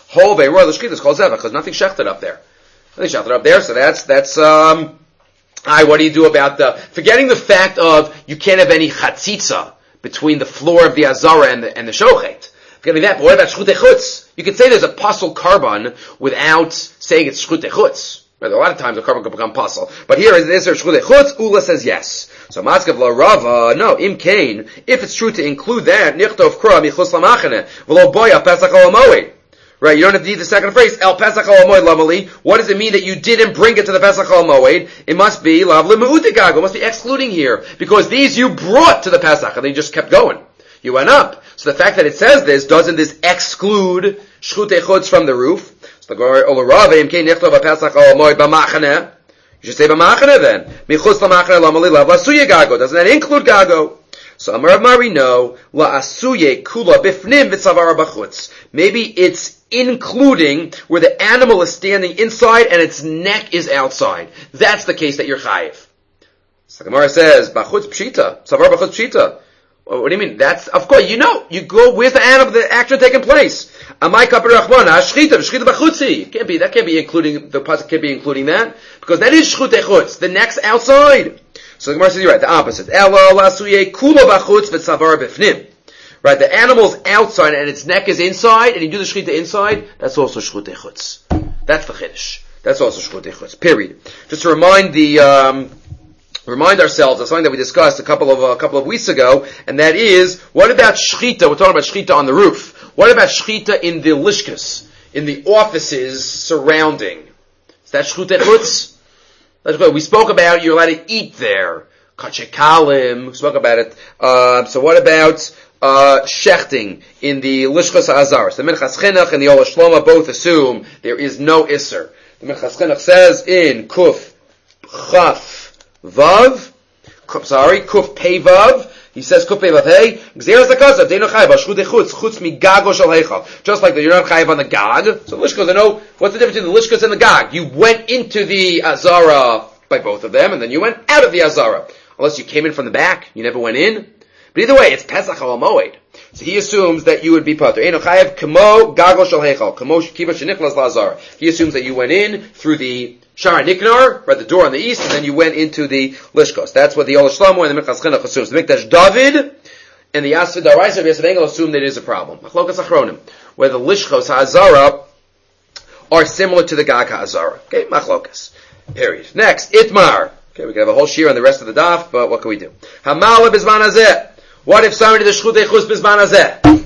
Hove royal shechita is called zevach because nothing shechted up there. Nothing shechted up there, so that's what do you do about forgetting the fact of you can't have any chatzitza between the floor of the azara and the shochet. Forgetting that, but what about shchutei chutz? You could say there's a pasul carbon without saying it's shchutei chutz. Right, a lot of times a carbon can become pasul. But here, is there shchutei chutz? Ula says yes. So Matzkav la Rava, no, im kain, if it's true to include that, nichtov kra michus lamachane, v'lo boya pesach al moed. Right, you don't have to need the second phrase, el pesach al moed lamali. What does it mean that you didn't bring it to the pesach al moed? It must be lav lemeutegago, it must be excluding here. Because these you brought to the pesach, and they just kept going. You went up. So the fact that it says this, doesn't this exclude shchutei chutz from the roof? So the Gemara, Ola Rava, im kain nichtov pesach al moed b'machane. You should say b'machane then. Michus l'machane lamali lav la'asuye gago. Doesn't that include gago? So Amar Rav Mari, no. La'asuye kula bifnim v'tzavara b'chutz. Maybe it's including where the animal is standing inside and its neck is outside. That's the case that you're chayiv. So the Gemara says, b'chutz pshita. Tzavara b'chutz pshita. What do you mean? That's, of course, you go, where's the animal, the action taking place? Amai kapir rachmana, shchita b'chutzi. That can't be including, the pasuk can't be including that, because that is shchutei chutz, the neck's outside. So the Gemara says, you're right, the opposite. Ela lasuye kula b'chutz v'tzavar b'fnim. Right, the animal's outside and its neck is inside, and you do the shchita inside, that's also shchutei chutz. That's the chiddush. That's also shchutei chutz, period. Just to remind ourselves of something that we discussed a couple of weeks ago, and that is, what about shchita? We're talking about shchita on the roof. What about shchita in the lishkas, in the offices surrounding? Is that shchutei chutz? We spoke about you're allowed to eat there. Kachekalim, we spoke about it. So what about shechting in the lishkas ha'azaros? The Minchas Chinuch and the Ola Shloma both assume there is no isser. The Minchas Chinuch says in Kuf Chaf Vav, Kuf Pei Vav, he says Kuf Pei Vav Hey, Gzeras HaKasav, Deino Chayiv, Shchutei Chutz, Chutz Mi Gago Shel Heichal. Just like that you're not Chayiv on the Gag. So Lishkos, I know, what's the difference between the Lishkos and the Gag? You went into the Azara by both of them, and then you went out of the Azara. Unless you came in from the back, you never went in. But either way, it's Pesach al Moed. So he assumes that you would be Pater. Eino Chayiv, Kamo Gago Shel Heichal, Kamo Kiva Shenichlas LaZara. He assumes that you went in through the Shara Niknar, right, the door on the east, and then you went into the Lishkos. That's what the Ola Shlomo and the Minchas Chinuch assumes. The Mikdash David and the Yasvid Daraisa of Yasvid Engel assume that it is a problem. Machlokas Achronim, where the Lishkos HaZara are similar to the Gag HaZara. Okay, Machlokas. Period. Next, Itmar. Okay, we can have a whole shir on the rest of the daf, but what can we do? Hamala Bizman Hazeh. What if somebody did the Shchutei Chutz Bizman Hazeh?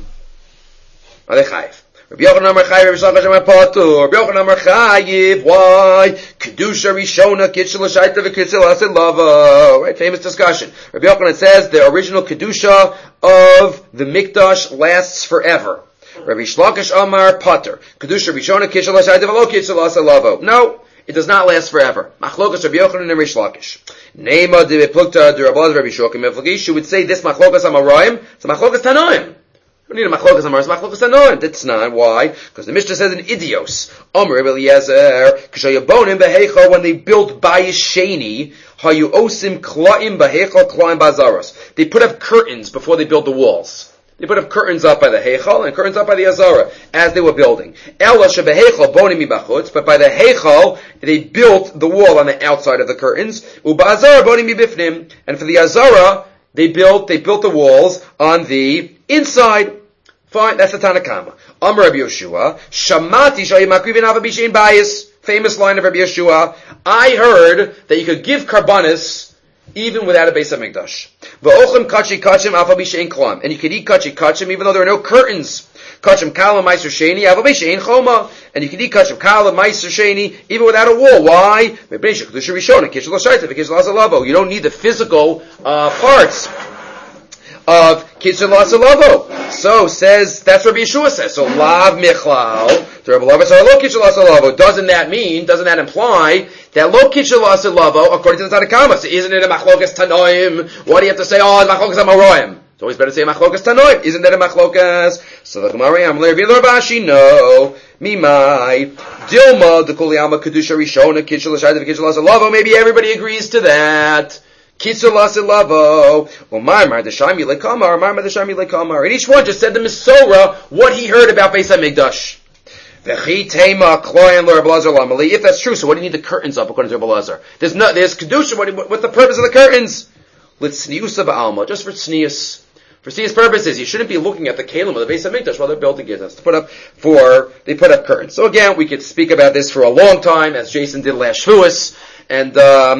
Are they chayiv? Rabbi Yochanan Amar Chayiv, Rabbi Shalach Amar Patur. Rabbi Yochanan Amar Chayiv. Why? Kedusha Rishona Kitzel L'Shaita V'Kitzel Asid Lava. Right? Famous discussion. Rabbi Yochanan says the original Kedusha of the Mikdash lasts forever. Rabbi Shlakish Amar Patur. Kedusha Rishona Kitzel L'Shaita V'Lo Kitzel Asid Lava. No, it does not last forever. Machlokas Rabbi Yochanan and Rabbi Shlakish. Neima de Beplukta de Rabbi Shokim Meflagish. You would say this Machlokas Amarayim. It's Machlokas Tanoim. We need a machlokas amar, machlokas anoin. That's not why, because the Mishnah says in Idios, Omer Eliezer, Kshayabonim beheicha, when they built bayis sheni, hayu osim klaim beheicha klaim bazaros. They put up curtains before they built the walls. They put up curtains up by the heichal and curtains up by the azara as they were building. Ela shebeheichal bonim mibachutz, but by the heichal they built the wall on the outside of the curtains. Ubazara bonim mibifnim, and for the azara they built the walls on the inside. Fine, that's the Tanakama. Amar Rabbi Yeshua, Shamati shayi makrivin avabishin bayis. Famous line of Rabbi Yeshua. I heard that you could give karbanis even without a Beis HaMikdash. V'ochim kachi kachim avabishin klam. And you could eat kachi kachim even though there are no curtains. Kachim kala meiser sheni avabishin choma. And you could eat kachim kala meiser sheni even without a wall. Why? You don't need the physical parts of Kitzel Lasalavo. So says, that's what Rabbi Yeshua says. So Lav Michlal, to Rabbi Lava says, Lo Kitzel Lasalavo. Doesn't that imply that Lo Kitzel Lasalavo, according to the Tanakama, so isn't it a Machlokas Tanoim? Why do you have to say, oh, Machlokas Amaroim? It's always better to say Machlokas Tanoim. Isn't that a Machlokas? So the Gemara, Amler Rabbi Rabashi, no. Mimai. Dilma, the Kuliyama Kedusha Rishona, Kitzel Lasalavo. Maybe everybody agrees to that. Kitzel Lasilavo, or Marmar the Shami Lekamar, Marmar the Shami Lekamar. And each one just said the Mesorah what he heard about Beis HaMikdash. If that's true, so what do you need the curtains up according to Rabbi Elazar? There's kedusha. What's the purpose of the curtains? Litzniusa ba'alma, just for tznius. For tznius purposes, you shouldn't be looking at the kalim of the Beis Hamikdash while they're building it. That's they put up curtains. So again, we could speak about this for a long time, as Jason did last Shavuos, and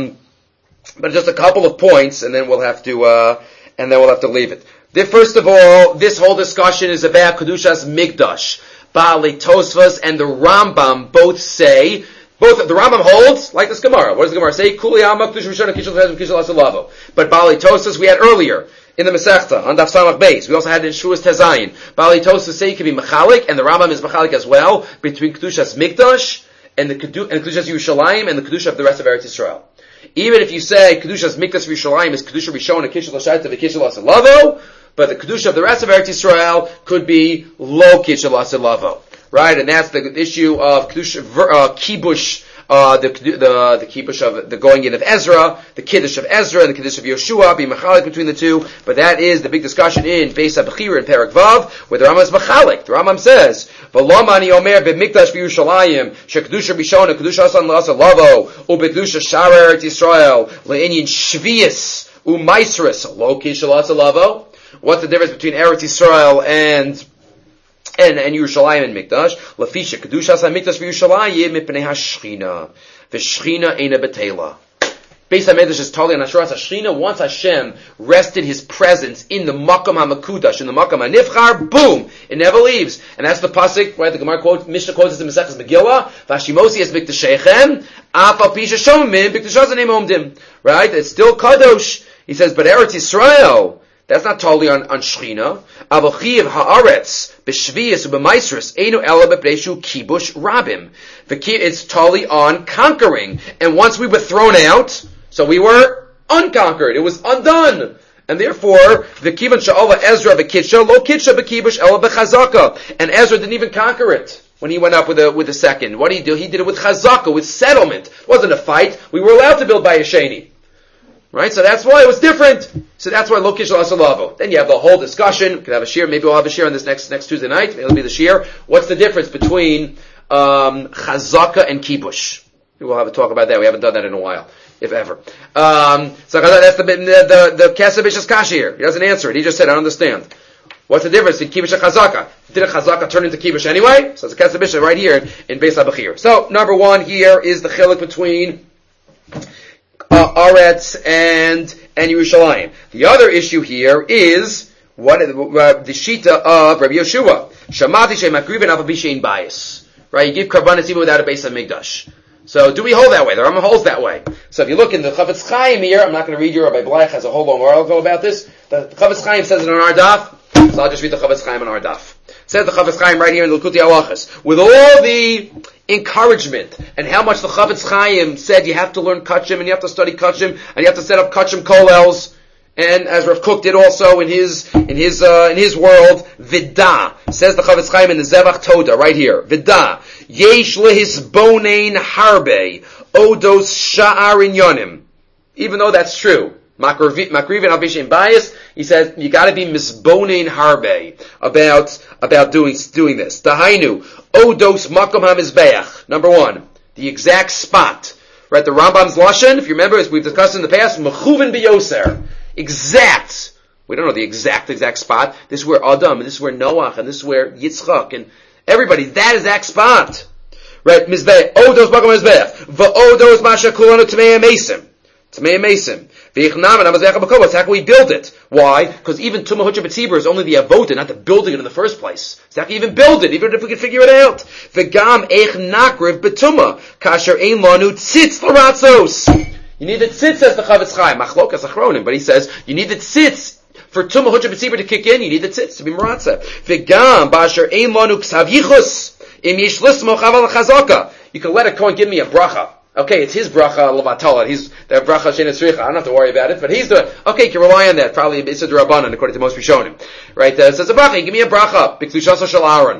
but just a couple of points, and then we'll have to leave it. First of all, this whole discussion is about Kedushas Mikdash. Baalei Tosfos and the Rambam both say, the Rambam holds, like this Gemara. What does the Gemara say? Kuli Alma Kedusha Rishona Kishul Tezim Kishul Asalavo. But Baalei Tosfos we had earlier in the Masechta on Daf Samach Beis. We also had it in Shuas Tezayin. Baalei Tosfos say it can be Mechalik, and the Rambam is Mechalik as well, between Kedushas Mikdash and Kedushas Yerushalayim and the Kedusha of the rest of Eretz Yisrael. Even if you say Kedushas Mikdash Yerushalayim is Kedusha Rishona Kishul Hashaita V'Kishul Asalavo, but the Kedusha of the rest of Eretz Yisrael could be Lo Kishul Asalavo. Right? And that's the issue of Kedusha, Kibush, the Kibush of the going in of Ezra, the Kiddush of Ezra, and the Kiddush of Yeshua, being Machalik between the two. But that is the big discussion in Beis HaBechira in Perek Vav, where the Rambam is Machalik. The Rambam says, V'lama ani omer b'mikdash v'Yerushalayim, she'kedusha b'shona, kedusha asan la'asalavo, u'b'kedusha shara Eretz Yisrael, le'inyin shvius, u'maisrus, lo kishul asalavo. What's the difference between Eretz Yisrael and Yerushalayim and Mikdash? Lafisha kedushas hamikdash v'Yerushalayim mipnei hashchina, v'shchina eina betela. Beis HaMikdash is totally on Asheras Hashchina. Once Hashem rested His presence in the Makam HaMakudash, in the Makam HaNivchar, boom, it never leaves. And that's the pasuk, right? The Gemara quote, Mishnah quotes this in Maseches Megillah. Vashimosi es Mikdashechem, af al pi sheshomim, Mikdashazan im omdim. Right? It's still kadosh. He says, but Eretz Yisrael, that's not totally on Shechina. Avochiv haaretz b'shvius u'b'maisrus einu ela b'pneishu kibush rabim. It's totally on conquering. And once we were thrown out, so we were unconquered. It was undone. And therefore, the kivan sha'ala Ezra v'kitsha lo kitsha b'kibush ela b'chazaka. And Ezra didn't even conquer it when he went up with the second. What did he do? He did it with chazaka, with settlement. It wasn't a fight. We were allowed to build by a sheni. Right? So that's why it was different. So that's why lo kishul asalavo. Then you have the whole discussion. We could have a shir. Maybe we'll have a shir on this next Tuesday night. It'll be the shir. What's the difference between chazaka and kibush? We'll have a talk about that. We haven't done that in a while, if ever. So that's the Kesabish's kashi here. He doesn't answer it. He just said, I don't understand. What's the difference between kibush and chazaka? Did a chazaka turn into kibush anyway? So it's a Kesabish right here in Beis HaBechira. So number one here is the chiluk between Aretz and Yerushalayim. The other issue here is the shita of Rabbi Yeshua. Shamati she'makriven aval b'shein bias. Right, you give karbanos even without a Beis HaMikdash. So do we hold that way? The Rambam holds that way. So if you look in the Chavetz Chaim here, I'm not going to read you. Rabbi Bleich has a whole long article about this. The Chavetz Chaim says it on our daf, so I'll just read the Chavetz Chaim on our daf. It says the Chavetz Chaim right here in the Likutei Halachos, with all the encouragement and how much the Chavetz Chaim said you have to learn Kachim and you have to study Kachim and you have to set up Kachim Kollels, and as Rav Kook did also in his world, Vida says the Chavetz Chaim in the Zevach Toda right here, Vida yesh lehisbonein harbe odos sha'ar inyonim. Even though that's true, Makrivin al b'shein bias, he says you got to be misbonein harbe about doing this. Dahainu odos makom hamizbeach. Number one, the exact spot. Right, the Rambam's lashon, if you remember, as we've discussed in the past, mechuvin biyoser. Exact. We don't know the exact spot. This is where Adam, and this is where Noach, and this is where Yitzchak, and everybody. That exact spot. Right, mizbeach. Odos makom hamizbeach. Va'odos masha kulanu tmei mesim. Tmei mesim. How can we build it? Why? Because even Tumah Hutcha B'tzibur is only the avoda, not the building it in the first place. So how can you even build it, even if we can figure it out? V'gam eich nakriv b'tumah, kasher ein lanu tzitz l'ratzos. You need the tzitz, says the Chavetz Chaim, machlokas achronim, but he says, you need the tzitz. For Tumah Hutcha B'tzibur to kick in, you need the tzitz to be maratza. V'gam b'asher ein lanu ksav yichus, im yish lismoch aval chazaka. You can let a Kohen give me a bracha. Okay, it's his bracha levatala. He's the bracha shein tzricha. I don't have to worry about it, but he's the okay. You can rely on that. Probably it's a drabanan according to most Rishonim, right? So it's a bracha. Give me a bracha. B'kdushasa shel Aaron.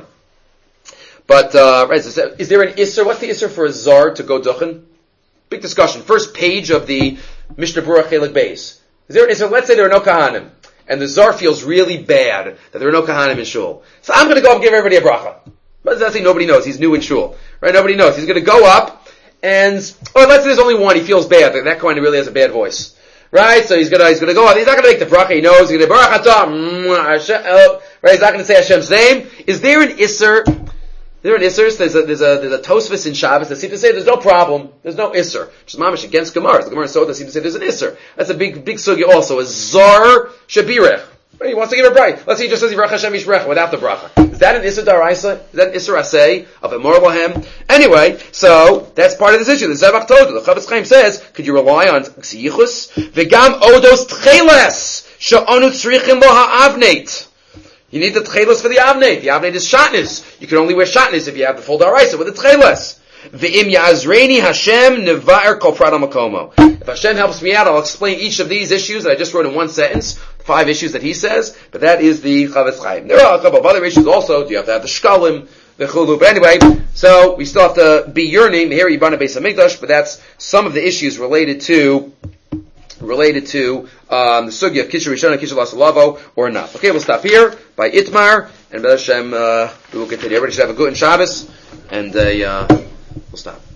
But right, so is there an isser? What's the isser for a zar to go duchen? Big discussion. First page of the Mishnah Berurah Chelik Beis. Is there an isser? Let's say there are no kahanim, and the zar feels really bad that there are no kahanim in shul. So I'm going to go and give everybody a bracha. But that's saying nobody knows. He's new in shul, right? Nobody knows. He's going to go up, and let's say there's only one. He feels bad. That kind of really has a bad voice, right? So he's gonna go up. He's not gonna make the bracha. He knows he's gonna Baruch Atah. Right? He's not gonna say Hashem's name. Is there an Isser? There an Isser? There's a Tosfos in Shabbos that seems to say there's no problem. There's no Isser. Which is mamish against Gemara. The Gemara so that seems to say there's an Isser. That's a big sugya also. A Zar Shabirech. He wants to give a bracha. Let's say he just says Yivrak Hashem Yishrecha without the bracha. Is that an Isser Daraisa? Is that an Isser Aseh of Emor Lahem? Anyway, so that's part of this issue. The Zevach Todu, the Chavetz Chaim says, could you rely on Ksiyichus? V'gam Odos Tcheles She'onu Tzrichim Lo Ha'avneit. You need the Tcheles for the Avneit. The Avneit is Shatnez. You can only wear Shatnez if you have the full Daraisa with the Tcheles. V'im Ya'azreini Hashem Neva'er Kol Prat Makomo. If Hashem helps me out, I'll explain each of these issues that I just wrote in one sentence. 5 issues that he says, but that is the Chavetz Chaim. There are a couple of other issues also. Do you have to have the Shkalim, the Chulu? But anyway, so we still have to be yearning here Yibana Beis HaMikdash, but that's some of the issues related to the Sugya of Kisher Rishon and Kisher Lasalavo or not. Okay, we'll stop here by Itmar, and B'ez Hashem, we will continue. Everybody should have a good Shabbos, and we'll stop.